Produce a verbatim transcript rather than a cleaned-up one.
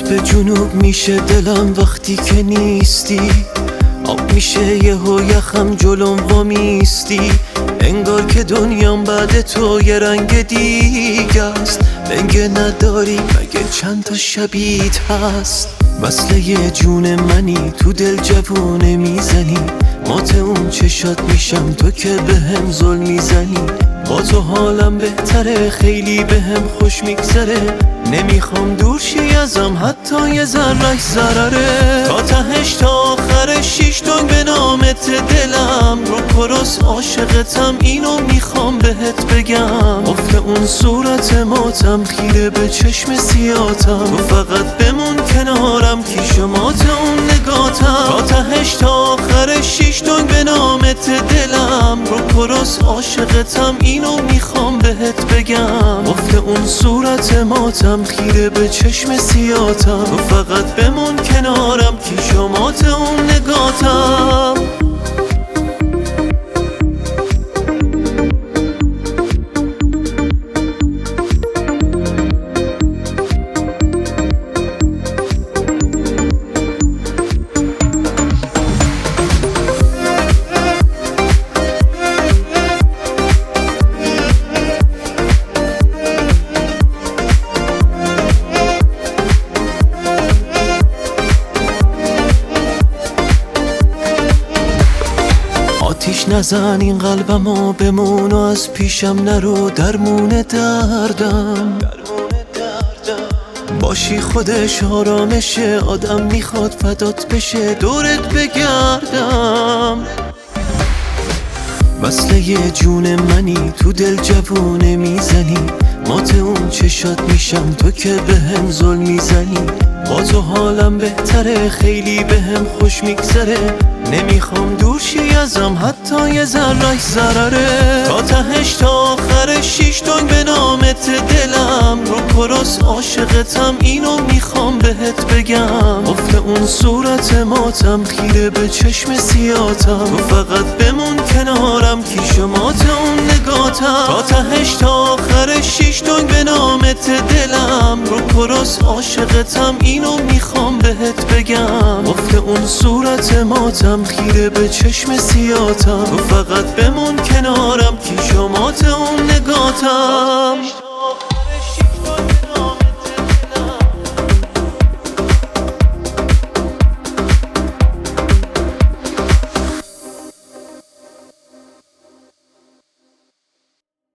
به جنوب میشه دلم وقتی که نیستی، آب میشه یهو یخم جلوم وامیستی. انگار که دنیام بعد تو یه رنگ دیگه است، لنگه نداری مگه چند تا شبیت هست. مثل یه جون منی تو دل جوونه میزنی، مات اون چشات میشم تو که به هم ظلم میزنی. با تو حالم بهتره، خیلی به هم خوش میگذره، نمیخوام دور شی ازم حتی یه ذرهش ضرره. تا تهش تا آخرش شیش تنگ به نامت دلم، رو کرس عاشقتم اینو میخوام بهت بگم. افت اون صورت ماتم خیره به چشم سیاتم، تو فقط بمون کنارم کی شمات اون نگاتم. تا تهش تا آخرش شیش تنگ به نامت دلم، رو کرس عاشقتم اینو میخوام بهت بگم. افت اون صورت ماتم خیره به چشم سیاتم، تو فقط بمون کنارم کی شمات اون نگاتم. آتیش نزن این قلبمو بمون و از پیشم نرو، درمون دردم باشی خودش آرامشه، آدم میخواد فدات بشه دورت بگردم. مثل یه جون منی تو دل جوونه میزنی، مات اون چشات میشم تو که به هم ظلم میزنی. با تو حالم بهتره، خیلی به هم خوش میگذره، نمیخوام دور شی ازم حتی یه ذرهش ضرره. تا تهش تا آخرش شیش تنگ به نامت دلم، رو کرس عاشقتم اینو میخوام بهت بگم. افت اون صورت ماتم خیره به چشم سیاتم، تو فقط بمون کنارم کی شمات اون نگاتم. تا تهش تا آخرش شیش تنگ به نامت دلم، رو کرس عاشقتم اینو میخوام بهت بگم. افت اون صورت ماتم خیره به چشم سیاتم، تو فقط بمون کنارم کی شمات اون نگاتم.